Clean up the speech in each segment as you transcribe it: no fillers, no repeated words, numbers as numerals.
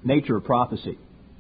nature of prophecy.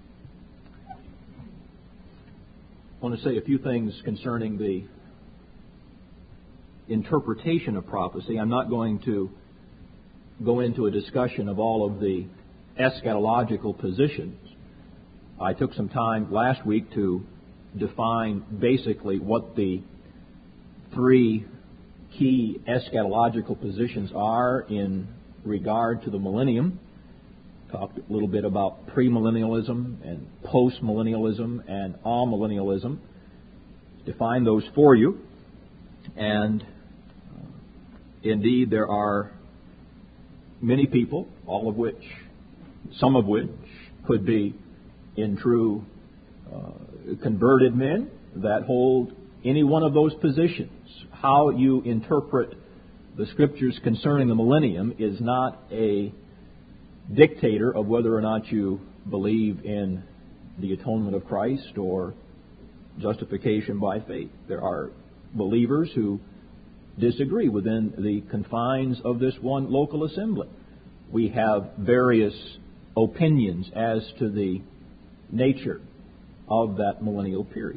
I want to say a few things concerning the interpretation of prophecy. I'm not going to go into a discussion of all of the eschatological positions. I took some time last week to define basically what the three key eschatological positions are in regard to the millennium. Talked a little bit about premillennialism and postmillennialism and amillennialism. Define those for you. And indeed, there are many people, some of which could be in true converted men that hold any one of those positions. How you interpret the Scriptures concerning the millennium is not a dictator of whether or not you believe in the atonement of Christ or justification by faith. There are believers who disagree within the confines of this one local assembly. We have various opinions as to the nature of that millennial period.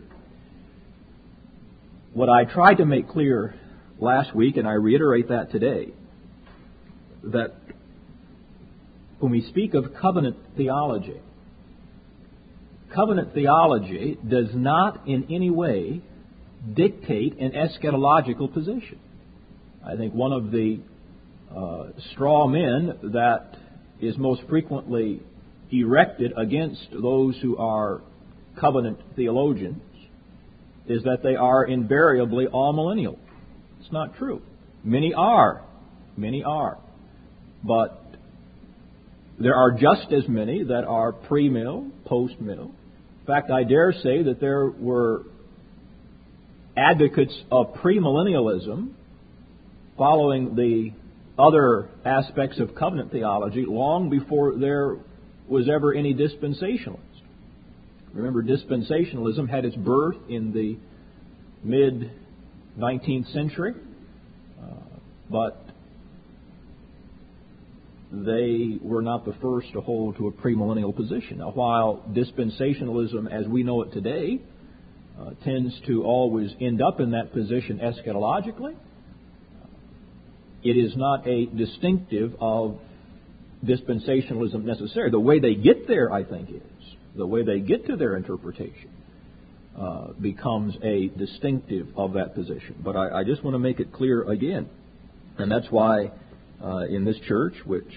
What I tried to make clear last week, and I reiterate that today, that when we speak of covenant theology does not in any way dictate an eschatological position. I think one of the straw men that is most frequently erected against those who are covenant theologians is that they are invariably all millennial. It's not true. Many are. But there are just as many that are pre-mill, post-mill. In fact, I dare say that there were advocates of premillennialism following the other aspects of covenant theology long before there was ever any dispensationalist. Remember, dispensationalism had its birth in the mid-19th century, but they were not the first to hold to a premillennial position. Now, while dispensationalism, as we know it today, tends to always end up in that position eschatologically, it is not a distinctive of dispensationalism necessarily. The way they get there, I think, the way they get to their interpretation becomes a distinctive of that position. But I just want to make it clear again, and that's why in this church, which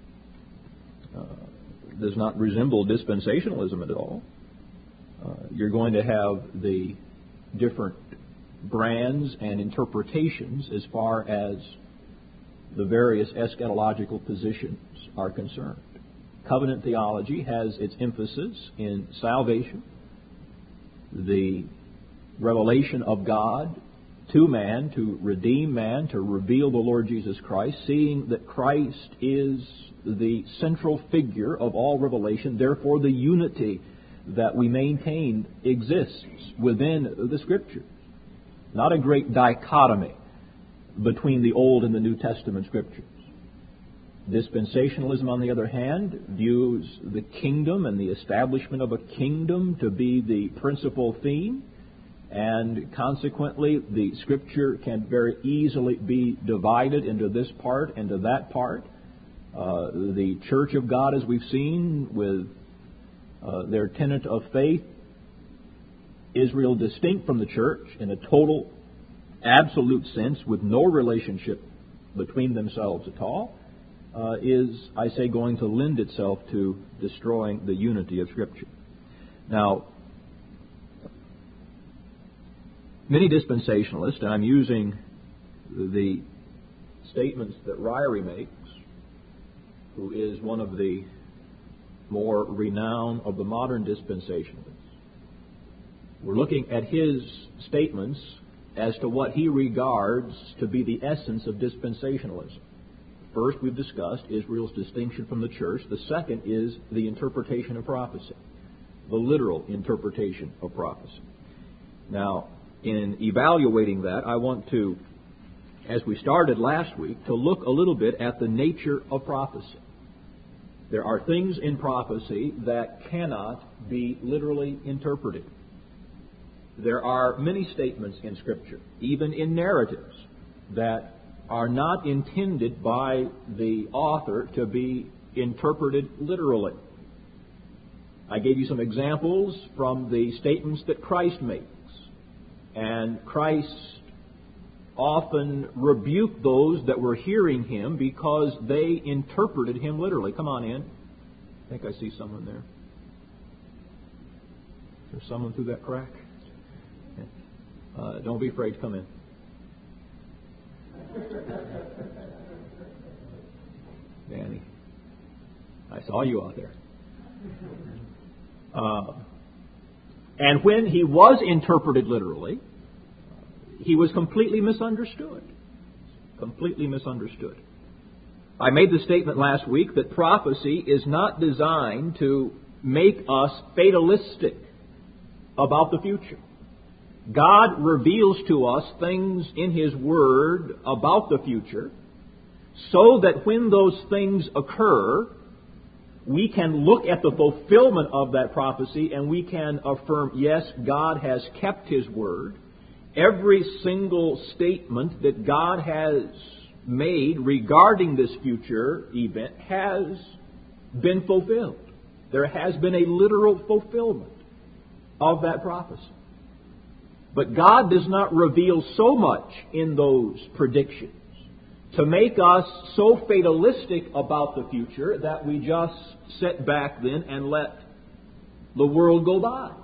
does not resemble dispensationalism at all, you're going to have the different brands and interpretations as far as the various eschatological positions are concerned. Covenant theology has its emphasis in salvation, the revelation of God to man, to redeem man, to reveal the Lord Jesus Christ, seeing that Christ is the central figure of all revelation. Therefore, the unity that we maintain exists within the Scriptures. Not a great dichotomy between the Old and the New Testament Scriptures. Dispensationalism, on the other hand, views the kingdom and the establishment of a kingdom to be the principal theme, and consequently the Scripture can very easily be divided into this part and to that part. The Church of God, as we've seen, with their tenet of faith, Israel distinct from the church in a total, absolute sense, with no relationship between themselves at all, is, I say, going to lend itself to destroying the unity of Scripture. Now, many dispensationalists, and I'm using the statements that Ryrie makes, who is one of the more renowned of the modern dispensationalists. We're looking at his statements as to what he regards to be the essence of dispensationalism. First, we've discussed Israel's distinction from the church. The second is the interpretation of prophecy, the literal interpretation of prophecy. Now, in evaluating that, I want to, as we started last week, to look a little bit at the nature of prophecy. There are things in prophecy that cannot be literally interpreted. There are many statements in Scripture, even in narratives, that are not intended by the author to be interpreted literally. I gave you some examples from the statements that Christ makes. And Christ often rebuked those that were hearing Him because they interpreted Him literally. Come on in. I think I see someone there. Is there someone through that crack? Don't be afraid to come in. Danny, I saw you out there. And when He was interpreted literally, He was completely misunderstood. Completely misunderstood. I made the statement last week that prophecy is not designed to make us fatalistic about the future. God reveals to us things in His Word about the future so that when those things occur, we can look at the fulfillment of that prophecy and we can affirm, yes, God has kept His Word. Every single statement that God has made regarding this future event has been fulfilled. There has been a literal fulfillment of that prophecy. But God does not reveal so much in those predictions to make us so fatalistic about the future that we just sit back then and let the world go by.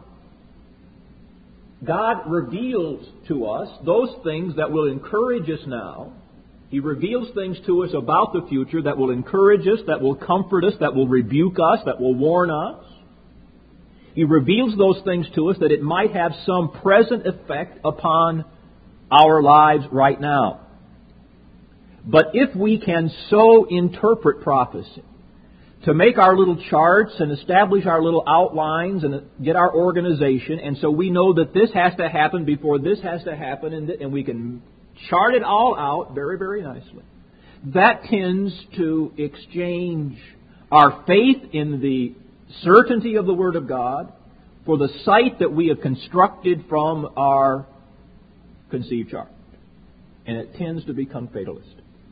God reveals to us those things that will encourage us now. He reveals things to us about the future that will encourage us, that will comfort us, that will rebuke us, that will warn us. He reveals those things to us that it might have some present effect upon our lives right now. But if we can so interpret prophecy to make our little charts and establish our little outlines and get our organization, and so we know that this has to happen before this has to happen, and we can chart it all out very, very nicely, that tends to exchange our faith in the certainty of the Word of God for the sight that we have constructed from our conceived chart. And it tends to become fatalistic.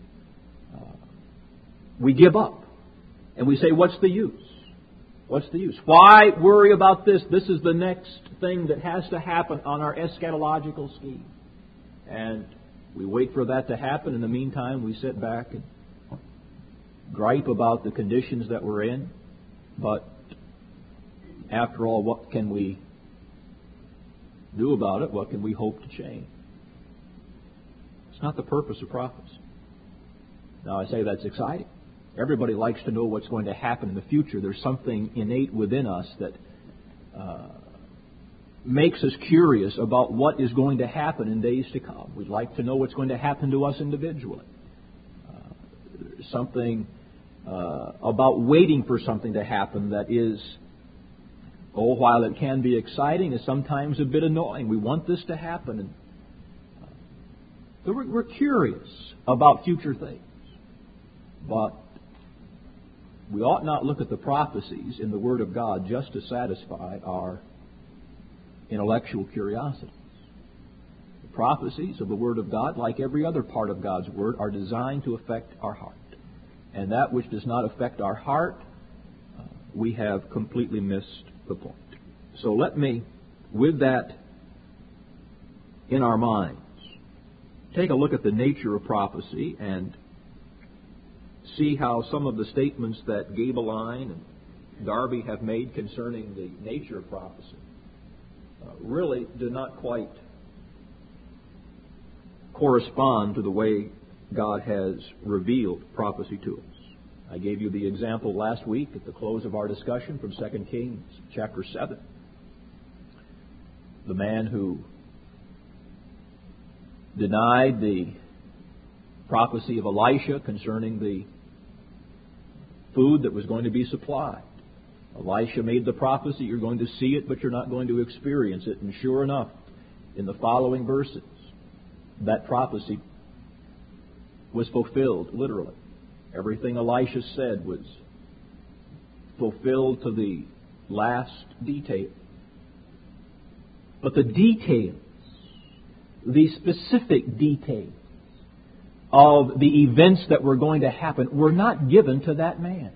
We give up. And we say, what's the use? What's the use? Why worry about this? This is the next thing that has to happen on our eschatological scheme. And we wait for that to happen. In the meantime, we sit back and gripe about the conditions that we're in. But after all, what can we do about it? What can we hope to change? It's not the purpose of prophecy. Now, I say that's exciting. Everybody likes to know what's going to happen in the future. There's something innate within us that makes us curious about what is going to happen in days to come. We'd like to know what's going to happen to us individually. There's something about waiting for something to happen that is, while it can be exciting, is sometimes a bit annoying. We want this to happen. And so we're curious about future things. But we ought not look at the prophecies in the Word of God just to satisfy our intellectual curiosities. The prophecies of the Word of God, like every other part of God's Word, are designed to affect our heart. And that which does not affect our heart, we have completely missed the point. So let me, with that in our minds, take a look at the nature of prophecy and see how some of the statements that Gabeline and Darby have made concerning the nature of prophecy really do not quite correspond to the way God has revealed prophecy to us. I gave you the example last week at the close of our discussion from 2 Kings chapter 7. The man who denied the prophecy of Elisha concerning the food that was going to be supplied. Elisha made the prophecy, you're going to see it, but you're not going to experience it. And sure enough, in the following verses, that prophecy was fulfilled, literally. Everything Elisha said was fulfilled to the last detail. But the details, the specific details of the events that were going to happen were not given to that man.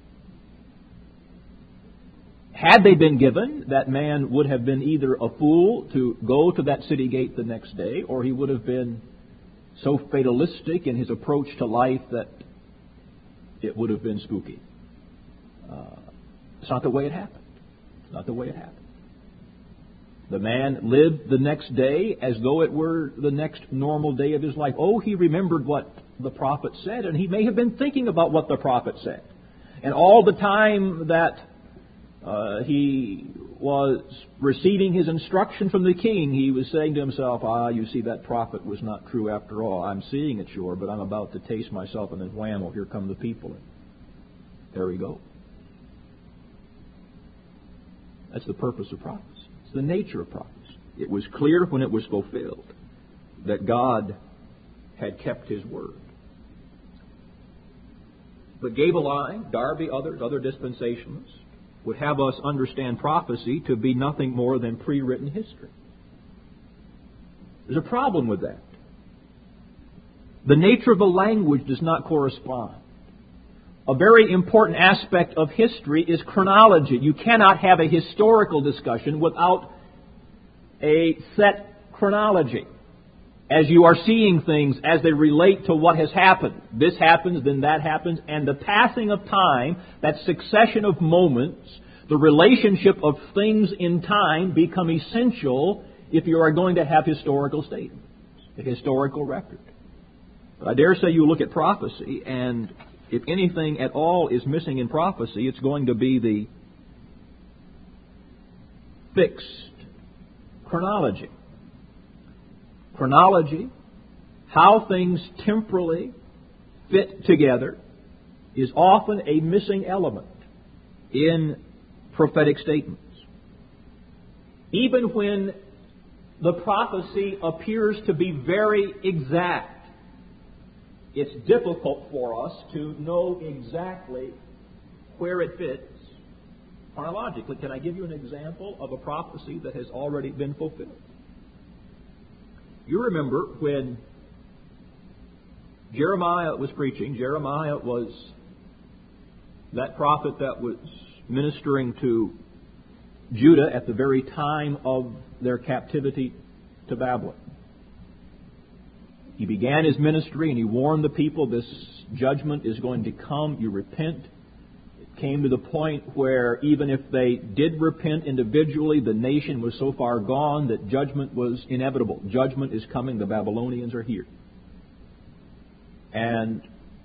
Had they been given, that man would have been either a fool to go to that city gate the next day, or he would have been so fatalistic in his approach to life that it would have been spooky. It's not the way it happened. It's not the way it happened. The man lived the next day as though it were the next normal day of his life. Oh, he remembered what the prophet said, and he may have been thinking about what the prophet said. And all the time that he was receiving his instruction from the king, he was saying to himself, you see, that prophet was not true after all. I'm seeing it, sure, but I'm about to taste myself, and then whammo, here come the people. And there we go. That's the purpose of prophecy. It's the nature of prophecy. It was clear when it was fulfilled that God had kept His word. But Gabeline, Darby, others, other dispensationalists, would have us understand prophecy to be nothing more than pre-written history. There's a problem with that. The nature of the language does not correspond. A very important aspect of history is chronology. You cannot have a historical discussion without a set chronology. As you are seeing things as they relate to what has happened. This happens, then that happens, and the passing of time, that succession of moments, the relationship of things in time become essential if you are going to have historical statements, a historical record. But I dare say you look at prophecy, and if anything at all is missing in prophecy, it's going to be the fixed chronology. Chronology, how things temporally fit together, is often a missing element in prophetic statements. Even when the prophecy appears to be very exact, it's difficult for us to know exactly where it fits chronologically. Can I give you an example of a prophecy that has already been fulfilled? You remember when Jeremiah was preaching. Jeremiah was that prophet that was ministering to Judah at the very time of their captivity to Babylon. He began his ministry and he warned the people, this judgment is going to come, you repent. It came to the point where even if they did repent individually, the nation was so far gone that judgment was inevitable. Judgment is coming, the Babylonians are here. And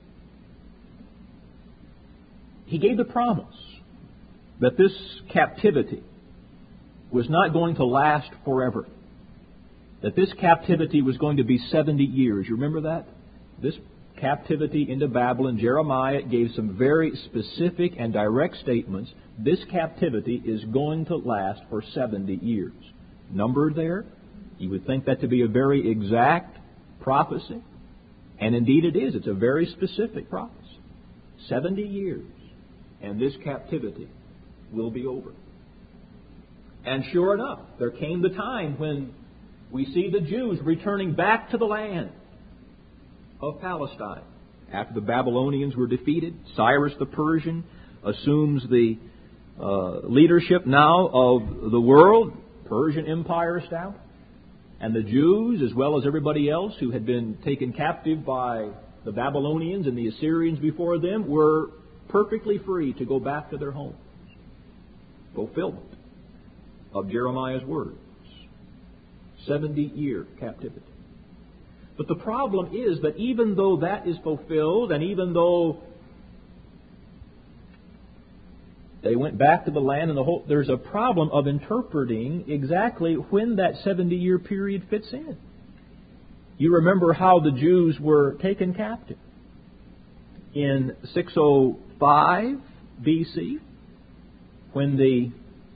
he gave the promise that this captivity was not going to last forever. That this captivity was going to be 70 years. You remember that? This captivity into Babylon, Jeremiah gave some very specific and direct statements. This captivity is going to last for 70 years. Numbered there. You would think that to be a very exact prophecy. And indeed it is. It's a very specific prophecy. 70 years. And this captivity will be over. And sure enough, there came the time when we see the Jews returning back to the land of Palestine. After the Babylonians were defeated, Cyrus the Persian assumes the leadership now of the world. Persian Empire established. And the Jews, as well as everybody else who had been taken captive by the Babylonians and the Assyrians before them, were perfectly free to go back to their homes. Fulfillment of Jeremiah's words. 70-year captivity. But the problem is that even though that is fulfilled, and even though they went back to the land and the whole, there's a problem of interpreting exactly when that 70-year period fits in. You remember how the Jews were taken captive. In 605 BC, when the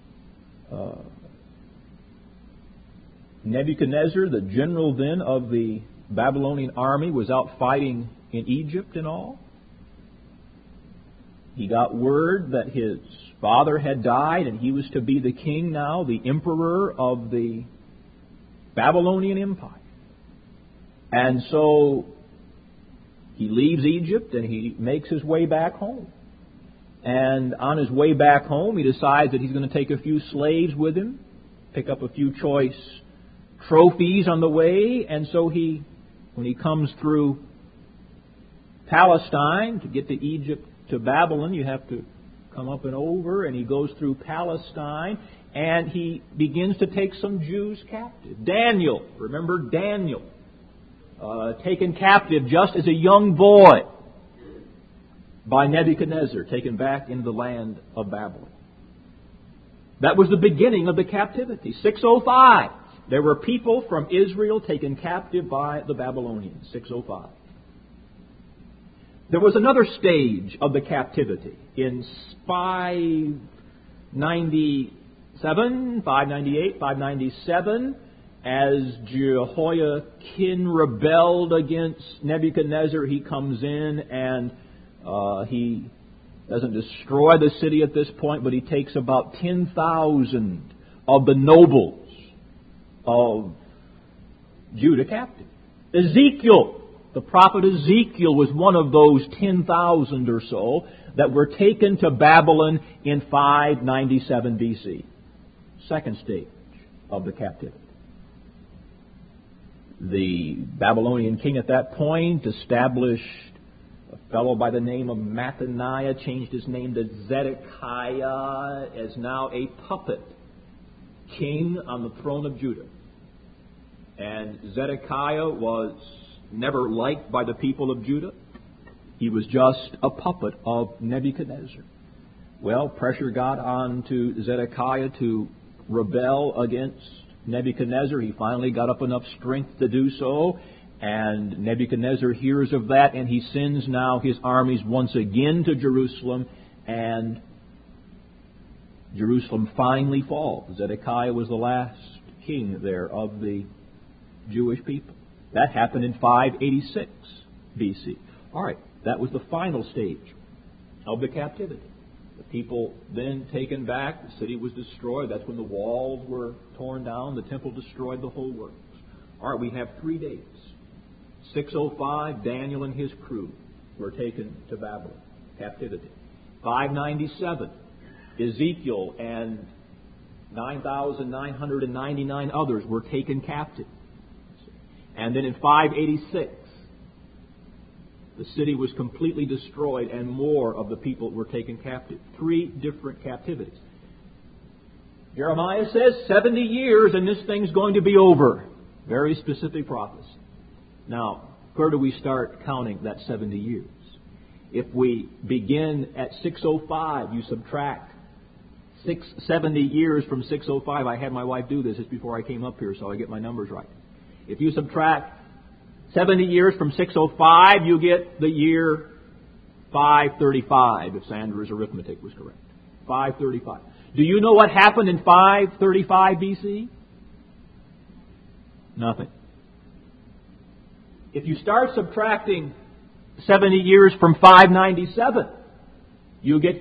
Nebuchadnezzar, the general then of the Babylonian army, was out fighting in Egypt and all. He got word that his father had died and he was to be the king now, the emperor of the Babylonian Empire. And so he leaves Egypt and he makes his way back home. And on his way back home, he decides that he's going to take a few slaves with him, pick up a few choice trophies on the way. And so when he comes through Palestine to get to Egypt to Babylon, you have to come up and over, and he goes through Palestine, and he begins to take some Jews captive. Daniel, remember Daniel, taken captive just as a young boy by Nebuchadnezzar, taken back into the land of Babylon. That was the beginning of the captivity. 605. There were people from Israel taken captive by the Babylonians. 605. There was another stage of the captivity in 597, 598, 597, as Jehoiakim rebelled against Nebuchadnezzar. He comes in and he doesn't destroy the city at this point, but he takes about 10,000 of the nobles of Judah captive. Ezekiel, the prophet Ezekiel, was one of those 10,000 or so that were taken to Babylon in 597 BC. Second stage of the captivity. The Babylonian king at that point established a fellow by the name of Mattaniah, changed his name to Zedekiah, as now a puppet king on the throne of Judah. And Zedekiah was never liked by the people of Judah. He was just a puppet of Nebuchadnezzar. Well, pressure got on to Zedekiah to rebel against Nebuchadnezzar. He finally got up enough strength to do so, and Nebuchadnezzar hears of that, and he sends now his armies once again to Jerusalem, and Jerusalem finally falls. Zedekiah was the last king there of the Jewish people. That happened in 586 BC. All right, that was the final stage of the captivity. The people then taken back, the city was destroyed. That's when the walls were torn down, the temple destroyed, the whole works. All right, we have 3 dates. 605, Daniel and his crew were taken to Babylon, captivity. 597, Ezekiel and 9,999 others were taken captive. And then in 586, the city was completely destroyed and more of the people were taken captive. 3 different captivities. Jeremiah says 70 years and this thing's going to be over. Very specific prophecy. Now, where do we start counting that 70 years? If we begin at 605, you subtract 70 years from 605. I had my wife do this just before I came up here so I get my numbers right. If you subtract 70 years from 605, you get the year 535, if Sandra's arithmetic was correct. 535. Do you know what happened in 535 BC? Nothing. If you start subtracting 70 years from 597, you get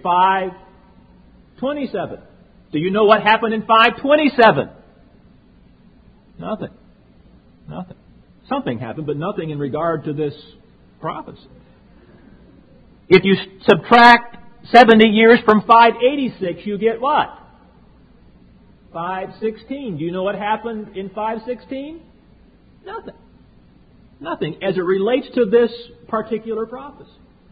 527. Do you know what happened in 527? Nothing. Nothing. Something happened, but nothing in regard to this prophecy. If you subtract 70 years from 586, you get what? 516. Do you know what happened in 516? Nothing. Nothing as it relates to this particular prophecy.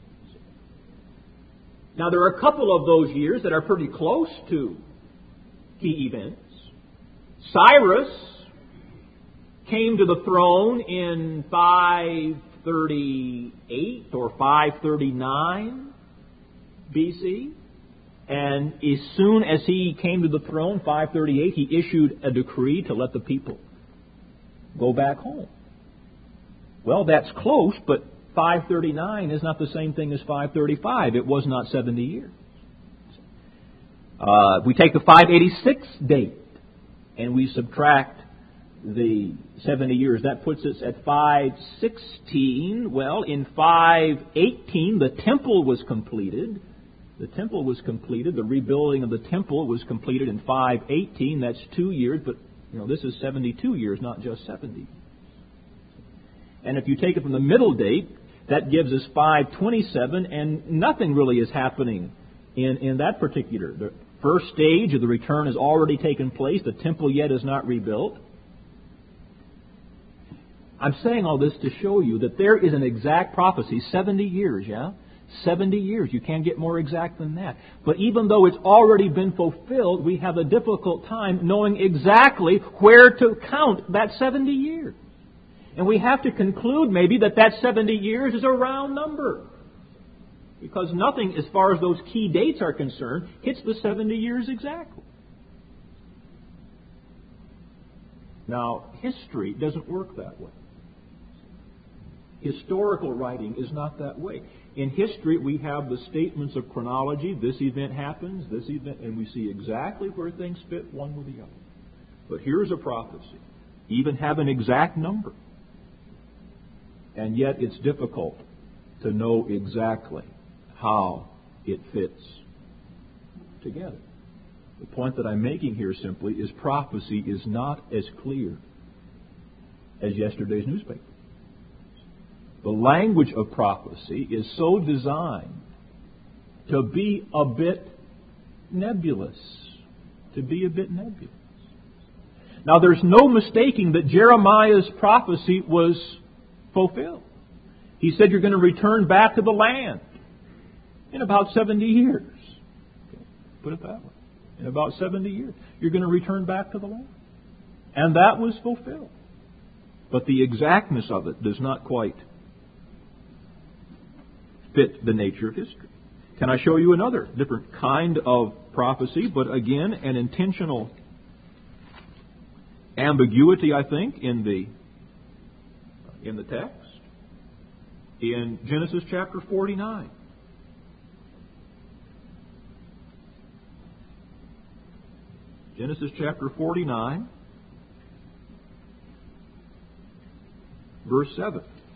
Now, there are a couple of those years that are pretty close to key events. Cyrus came to the throne in 538 or 539 BC. And as soon as he came to the throne, 538, he issued a decree to let the people go back home. Well, that's close, but 539 is not the same thing as 535. It was not 70 years. We take the 586 date and we subtract the 70 years. That puts us at 516. Well, in 518, the temple was completed. The temple was completed. The rebuilding of the temple was completed in 518. That's 2 years, but this is 72 years, not just 70. And if you take it from the middle date, that gives us 527, and nothing really is happening in that particular. The first stage of the return has already taken place. The temple yet is not rebuilt. I'm saying all this to show you that there is an exact prophecy, 70 years, 70 years. You can't get more exact than that. But even though it's already been fulfilled, we have a difficult time knowing exactly where to count that 70 years. And we have to conclude maybe that 70 years is a round number. Because nothing, as far as those key dates are concerned, hits the 70 years exactly. Now, history doesn't work that way. Historical writing is not that way. In history, we have the statements of chronology. This event happens, this event, and we see exactly where things fit one with the other. But here's a prophecy. Even have an exact number. And yet it's difficult to know exactly how it fits together. The point that I'm making here simply is prophecy is not as clear as yesterday's newspaper. The language of prophecy is so designed to be a bit nebulous. Now, there's no mistaking that Jeremiah's prophecy was fulfilled. He said, you're going to return back to the land in about 70 years. Okay, put it that way. In about 70 years, you're going to return back to the land. And that was fulfilled. But the exactness of it does not quite fit the nature of history. Can I show you another different kind of prophecy, but again, an intentional ambiguity, I think, in the text? In Genesis chapter 49. Genesis chapter 49, verse 7.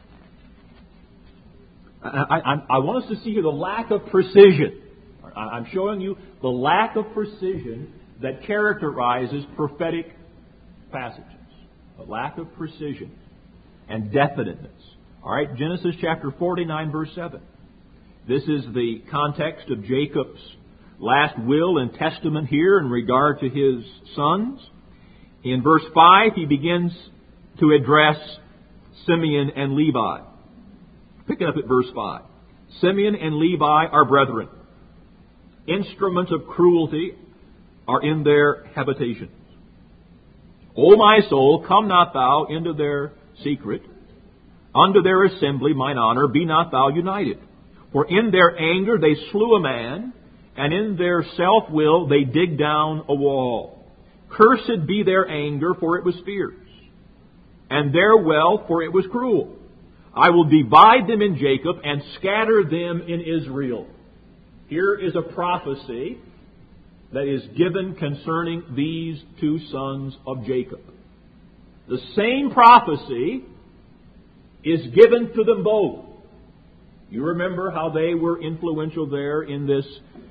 I want us to see here the lack of precision. I'm showing you the lack of precision that characterizes prophetic passages. A lack of precision and definiteness. All right, Genesis chapter 49, verse 7. This is the context of Jacob's last will and testament here in regard to his sons. In verse 5, he begins to address Simeon and Levi. Picking up at verse 5. Simeon and Levi are brethren. Instruments of cruelty are in their habitations. O my soul, come not thou into their secret. Unto their assembly, mine honor, be not thou united. For in their anger they slew a man, and in their self-will they dig down a wall. Cursed be their anger, for it was fierce, and their wealth, for it was cruel. I will divide them in Jacob and scatter them in Israel. Here is a prophecy that is given concerning these two sons of Jacob. The same prophecy is given to them both. You remember how they were influential there in this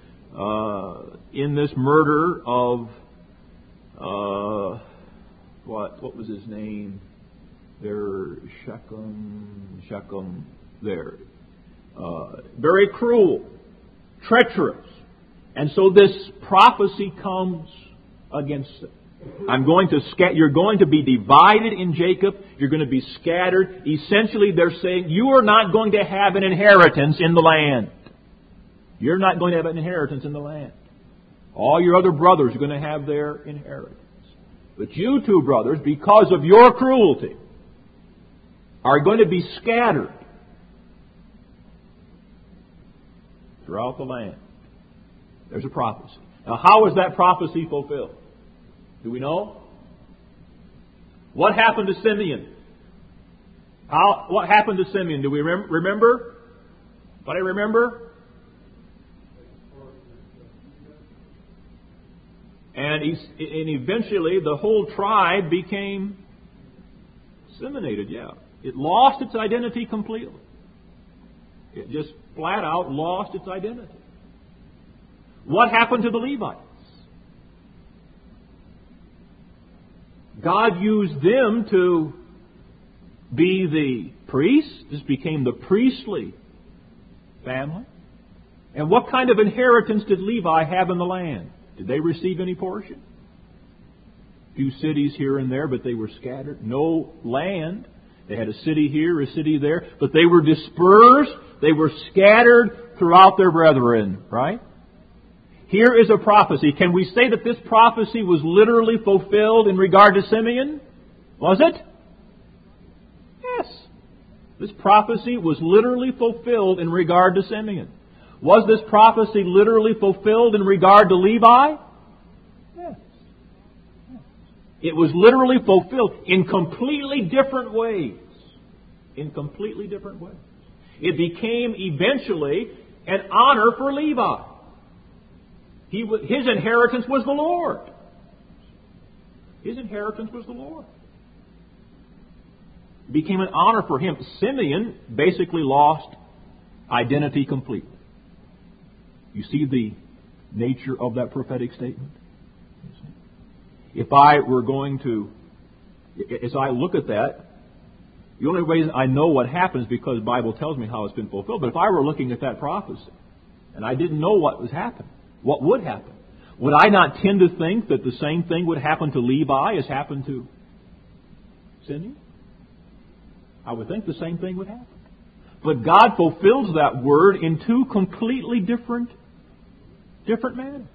murder of what was his name? There, Shechem. There, very cruel, treacherous, and so this prophecy comes against them. You're going to be divided in Jacob. You're going to be scattered. Essentially, they're saying you are not going to have an inheritance in the land. You're not going to have an inheritance in the land. All your other brothers are going to have their inheritance. But you two brothers, because of your cruelty, are going to be scattered throughout the land. There's a prophecy. Now, how is that prophecy fulfilled? Do we know? What happened to Simeon? What happened to Simeon? Do we remember? What I remember? And eventually the whole tribe became Simeonated, It lost its identity completely. It just flat out lost its identity. What happened to the Levites? God used them to be the priests. This became the priestly family. And what kind of inheritance did Levi have in the land? Did they receive any portion? A few cities here and there, but they were scattered. No land. They had a city here, a city there, but they were dispersed. They were scattered throughout their brethren, right? Here is a prophecy. Can we say that this prophecy was literally fulfilled in regard to Simeon? Was it? Yes. This prophecy was literally fulfilled in regard to Simeon. Was this prophecy literally fulfilled in regard to Levi? Yes. It was literally fulfilled in completely different ways. In completely different ways. It became eventually an honor for Levi. His inheritance was the Lord. His inheritance was the Lord. It became an honor for him. Simeon basically lost identity completely. You see the nature of that prophetic statement? If I were going to, as I look at that, the only way I know what happens because the Bible tells me how it's been fulfilled. But if I were looking at that prophecy and I didn't know what was happening, what would happen? Would I not tend to think that the same thing would happen to Levi as happened to Simeon? I would think the same thing would happen. But God fulfills that word in two completely different manners.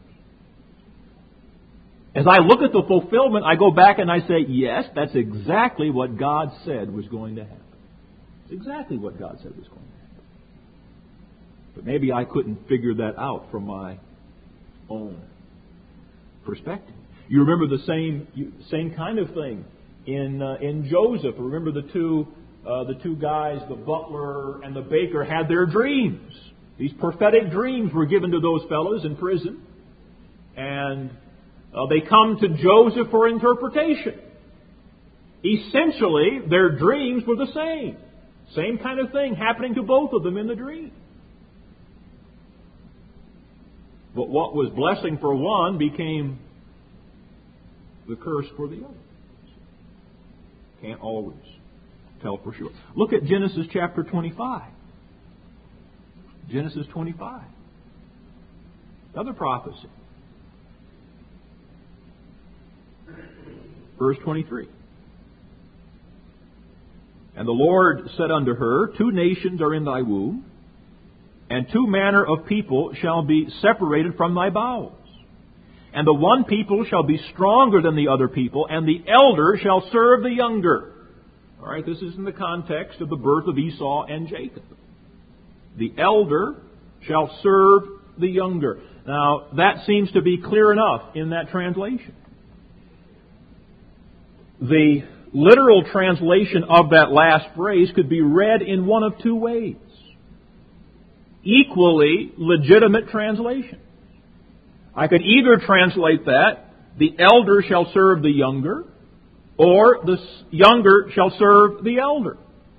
As I look at the fulfillment, I go back and I say, yes, that's exactly what God said was going to happen. It's exactly what God said was going to happen. But maybe I couldn't figure that out from my own perspective. You remember the same kind of thing in Joseph. Remember the two guys, the butler and the baker, had their dreams. These prophetic dreams were given to those fellows in prison, and they come to Joseph for interpretation. Essentially, their dreams were the same. Same kind of thing happening to both of them in the dream. But what was blessing for one became the curse for the other. Can't always tell for sure. Look at Genesis chapter 25. Genesis 25. Another prophecy. Verse 23. And the Lord said unto her, 2 nations are in thy womb, and 2 manner of people shall be separated from thy bowels. And the one people shall be stronger than the other people, and the elder shall serve the younger. All right, this is in the context of the birth of Esau and Jacob. The elder shall serve the younger. Now, that seems to be clear enough in that translation. The literal translation of that last phrase could be read in one of 2 ways. Equally legitimate translation. I could either translate that, the elder shall serve the younger, or the younger shall serve the elder.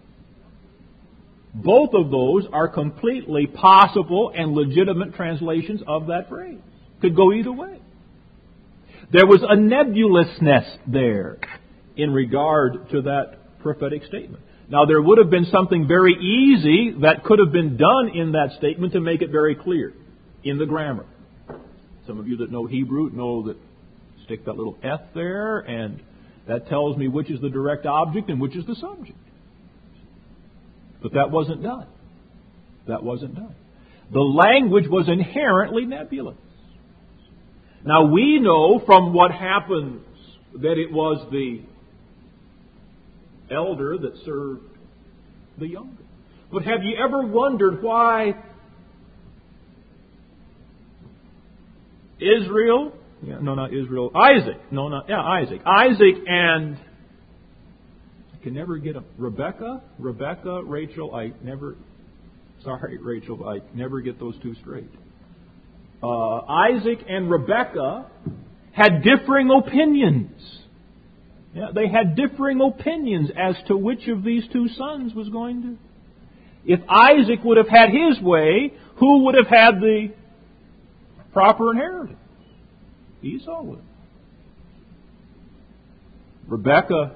Both of those are completely possible and legitimate translations of that phrase. Could go either way. There was a nebulousness there in regard to that prophetic statement. Now, there would have been something very easy that could have been done in that statement to make it very clear in the grammar. Some of you that know Hebrew know that stick that little F there, and that tells me which is the direct object and which is the subject. But that wasn't done. That wasn't done. The language was inherently nebulous. Now, we know from what happens that it was the elder that served the younger. But have you ever wondered why Isaac and I can never get Rachel, I never get those 2 straight. Isaac and Rebekah had differing opinions. Yeah, they had differing opinions as to which of these 2 sons was going to. If Isaac would have had his way, who would have had the proper inheritance. Esau will. Rebekah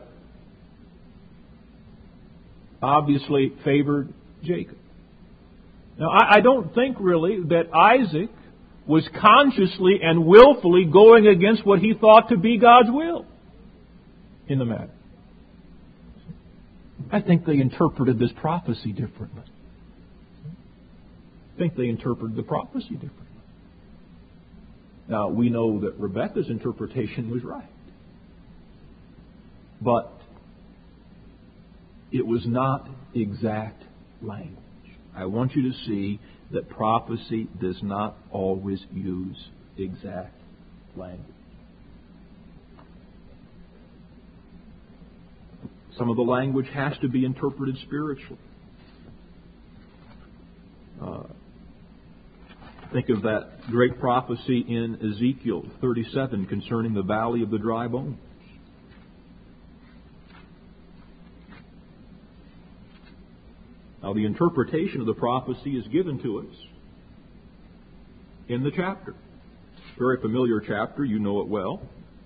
obviously favored Jacob. Now, I don't think really that Isaac was consciously and willfully going against what he thought to be God's will in the matter. I think they interpreted this prophecy differently. I think they interpreted the prophecy differently. Now, we know that Rebekah's interpretation was right. But it was not exact language. I want you to see that prophecy does not always use exact language. Some of the language has to be interpreted spiritually. Think of that great prophecy in Ezekiel 37 concerning the valley of the dry bones. Now, the interpretation of the prophecy is given to us in the chapter. Very familiar chapter, you know it well.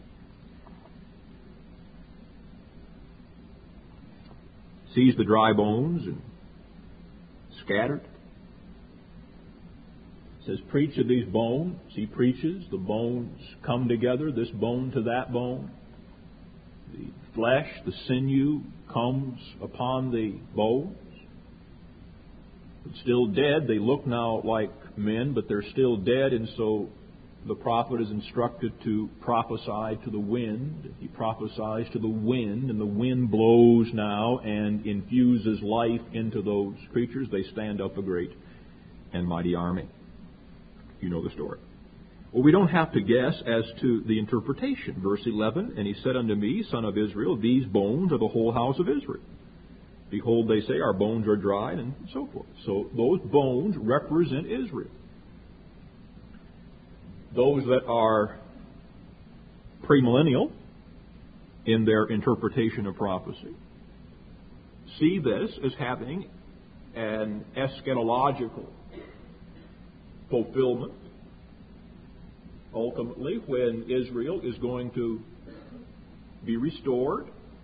Sees the dry bones and scattered. Says, preach of these bones. He preaches. The bones come together, this bone to that bone. The flesh, the sinew, comes upon the bones. But still dead. They look now like men, but they're still dead, and so the prophet is instructed to prophesy to the wind. He prophesies to the wind, and the wind blows now and infuses life into those creatures. They stand up a great and mighty army. You know the story. Well, we don't have to guess as to the interpretation. Verse 11, and he said unto me, Son of Israel, these bones are the whole house of Israel. Behold, they say, our bones are dried, and so forth. So those bones represent Israel. Those that are premillennial in their interpretation of prophecy see this as having an eschatological fulfillment, ultimately, when Israel is going to be restored.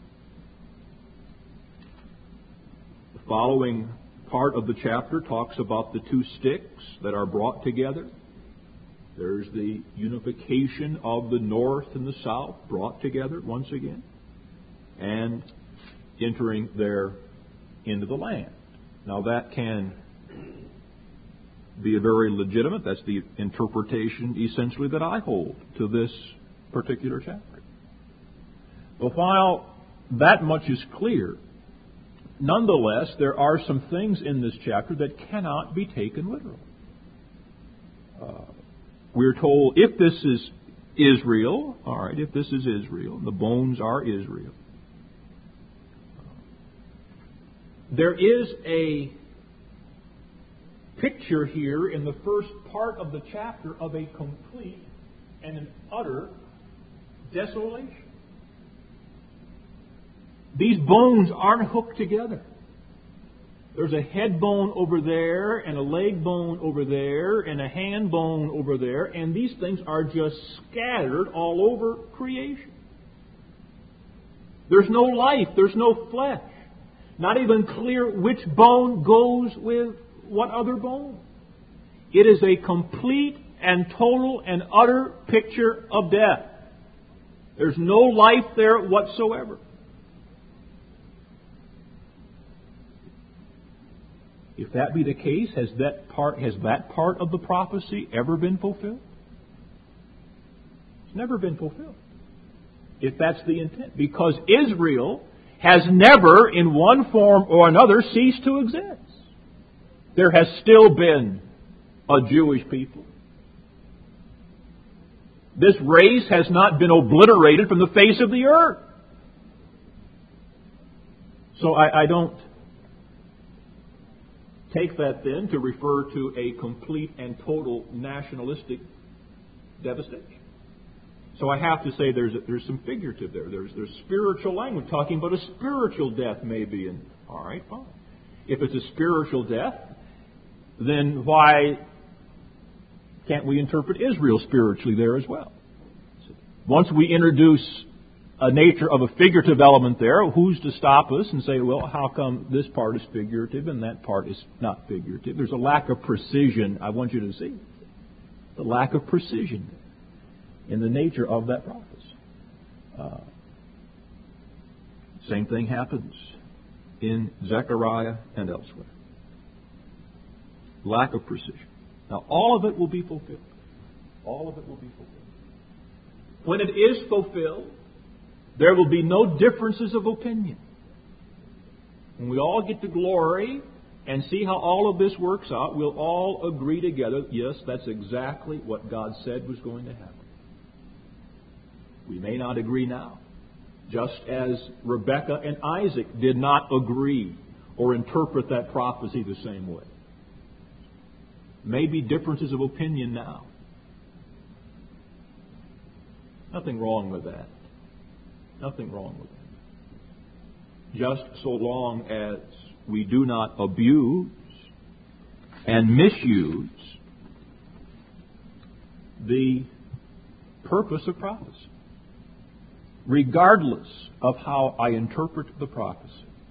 The following part of the chapter talks about the two sticks that are brought together. There's the unification of the north and the south brought together once again, and entering there into the land. Now that can be a very legitimate, that's the interpretation essentially that I hold to this particular chapter. But while that much is clear, nonetheless, there are some things in this chapter that cannot be taken literally. We're told, if this is Israel, all right, if this is Israel, the bones are Israel, there is a picture here in the first part of the chapter of a complete and an utter desolation. These bones aren't hooked together. There's a head bone over there, and a leg bone over there, and a hand bone over there, and these things are just scattered all over creation. There's no life, there's no flesh. Not even clear which bone goes with what other bone. It is a complete and total and utter picture of death. There's no life there whatsoever. If that be the case, has that part of the prophecy ever been fulfilled? It's never been fulfilled. If that's the intent. Because Israel has never, in one form or another, ceased to exist. There has still been a Jewish people. This race has not been obliterated from the face of the earth. So I don't take that then to refer to a complete and total nationalistic devastation. So I have to say there's some figurative there. There's spiritual language talking about a spiritual death maybe. And all right, fine. If it's a spiritual death, then why can't we interpret Israel spiritually there as well? Once we introduce a nature of a figurative element there, who's to stop us and say, well, how come this part is figurative and that part is not figurative? There's a lack of precision, I want you to see. The lack of precision in the nature of that prophecy. Same thing happens in Zechariah and elsewhere. Lack of precision. Now, all of it will be fulfilled. All of it will be fulfilled. When it is fulfilled, there will be no differences of opinion. When we all get to glory and see how all of this works out, we'll all agree together, yes, that's exactly what God said was going to happen. We may not agree now, just as Rebekah and Isaac did not agree or interpret that prophecy the same way. Maybe differences of opinion now. Nothing wrong with that. Nothing wrong with that. Just so long as we do not abuse and misuse the purpose of prophecy, regardless of how I interpret the prophecy.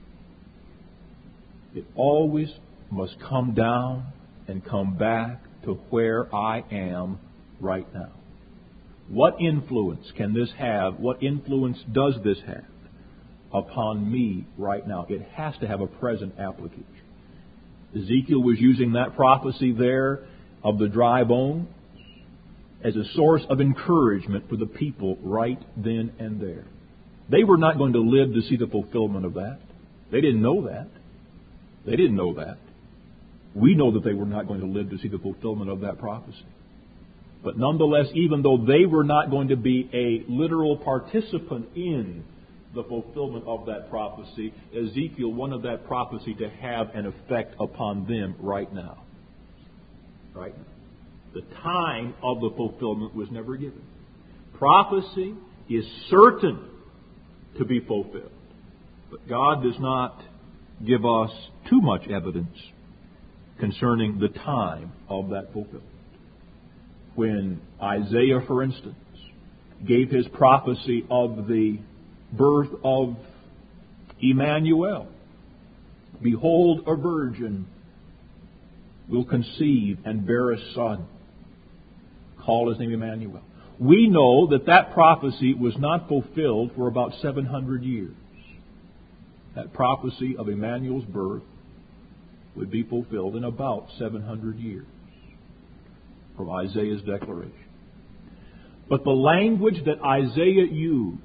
It always must come down and come back to where I am right now. What influence can this have? What influence does this have upon me right now? It has to have a present application. Ezekiel was using that prophecy there of the dry bones as a source of encouragement for the people right then and there. They were not going to live to see the fulfillment of that. They didn't know that. They didn't know that. We know that they were not going to live to see the fulfillment of that prophecy. But nonetheless, even though they were not going to be a literal participant in the fulfillment of that prophecy, Ezekiel wanted that prophecy to have an effect upon them right now. Right now. The time of the fulfillment was never given. Prophecy is certain to be fulfilled. But God does not give us too much evidence concerning the time of that fulfillment. When Isaiah, for instance, gave his prophecy of the birth of Emmanuel, behold, a virgin will conceive and bear a son, call his name Emmanuel. We know that that prophecy was not fulfilled for about 700 years. That prophecy of Emmanuel's birth would be fulfilled in about 700 years from Isaiah's declaration. But the language that Isaiah used,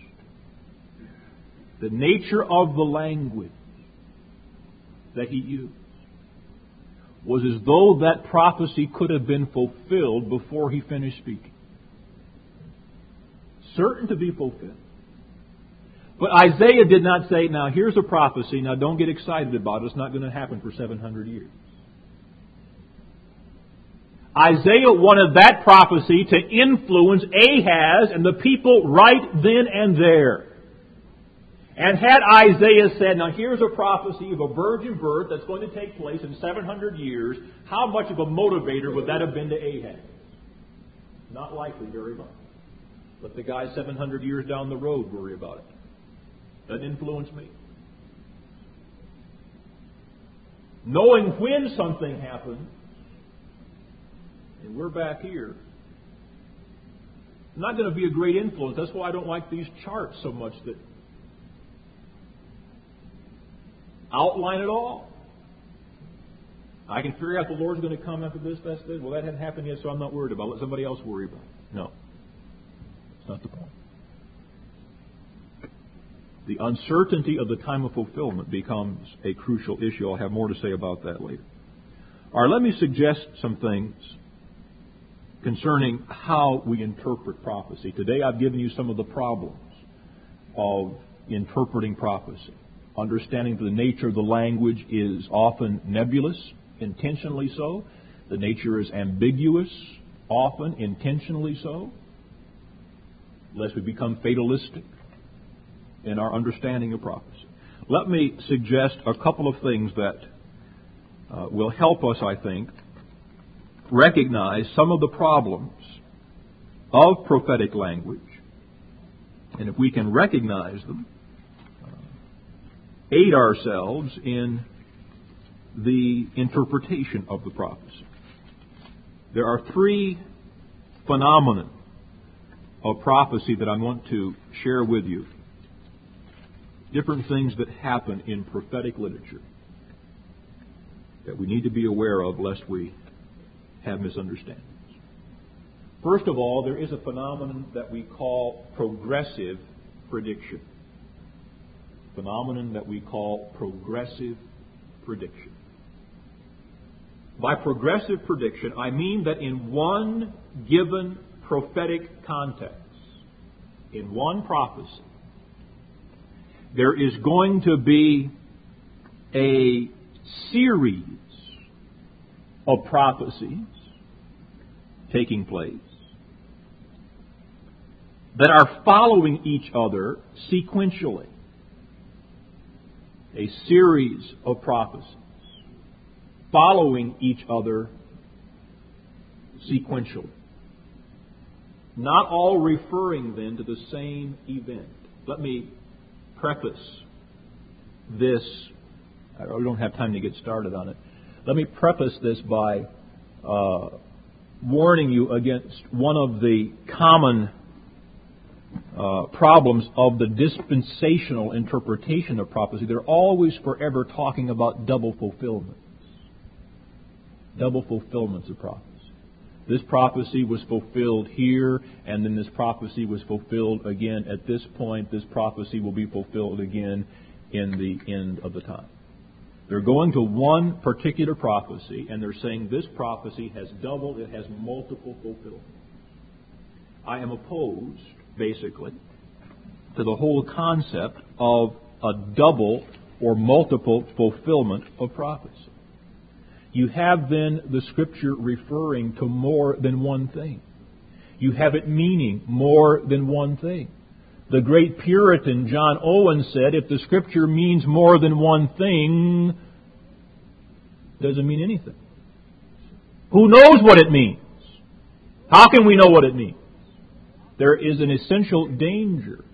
the nature of the language that he used, was as though that prophecy could have been fulfilled before he finished speaking. Certain to be fulfilled. But Isaiah did not say, now here's a prophecy, now don't get excited about it, it's not going to happen for 700 years. Isaiah wanted that prophecy to influence Ahaz and the people right then and there. And had Isaiah said, now here's a prophecy of a virgin birth that's going to take place in 700 years, how much of a motivator would that have been to Ahaz? Not likely very much. Let the guy 700 years down the road worry about it. Doesn't influence me. Knowing when something happens, and we're back here, not going to be a great influence. That's why I don't like these charts so much that outline it all. I can figure out the Lord's going to come after this, that's this. Well, that hadn't happened yet, so I'm not worried about it. Let somebody else worry about it. No. That's not the point. The uncertainty of the time of fulfillment becomes a crucial issue. I'll have more to say about that later. All right, let me suggest some things concerning how we interpret prophecy. Today I've given you some of the problems of interpreting prophecy. Understanding the nature of the language is often nebulous, intentionally so. The nature is ambiguous, often intentionally so, lest we become fatalistic in our understanding of prophecy. Let me suggest a couple of things that will help us, I think, recognize some of the problems of prophetic language, and if we can recognize them, aid ourselves in the interpretation of the prophecy. There are three phenomena of prophecy that I want to share with you. Different things that happen in prophetic literature that we need to be aware of lest we have misunderstandings. First of all, there is a phenomenon that we call progressive prediction. Phenomenon that we call progressive prediction. By progressive prediction, I mean that in one given prophetic context, in one prophecy, there is going to be a series of prophecies taking place that are following each other sequentially. A series of prophecies following each other sequentially. Not all referring then to the same event. Let me preface this. I don't have time to get started on it. Let me preface this by warning you against one of the common problems of the dispensational interpretation of prophecy. They're always forever talking about double fulfillments. Double fulfillments of prophecy. This prophecy was fulfilled here, and then this prophecy was fulfilled again at this point. This prophecy will be fulfilled again in the end of the time. They're going to one particular prophecy, and they're saying this prophecy has double, it has multiple fulfillments. I am opposed, basically, to the whole concept of a double or multiple fulfillment of prophecy. You have then the Scripture referring to more than one thing. You have it meaning more than one thing. The great Puritan John Owen said, if the Scripture means more than one thing, it doesn't mean anything. Who knows what it means? How can we know what it means? There is an essential danger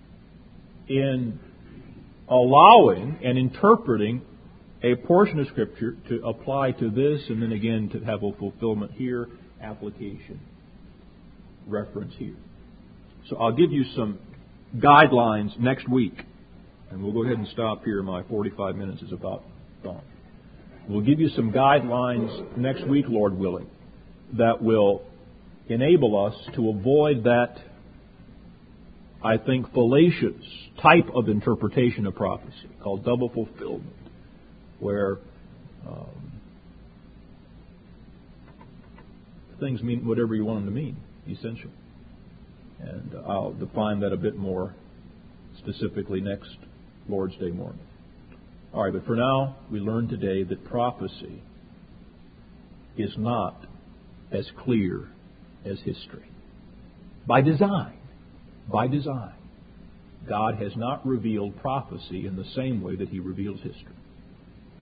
in allowing and interpreting a portion of Scripture to apply to this and then again to have a fulfillment here, application, reference here. So I'll give you some guidelines next week. And we'll go ahead and stop here. My 45 minutes is about gone. We'll give you some guidelines next week, Lord willing, that will enable us to avoid that, I think, fallacious type of interpretation of prophecy called double fulfillment, where things mean whatever you want them to mean, essentially. And I'll define that a bit more specifically next Lord's Day morning. All right, but for now, we learned today that prophecy is not as clear as history. By design, God has not revealed prophecy in the same way that He reveals history.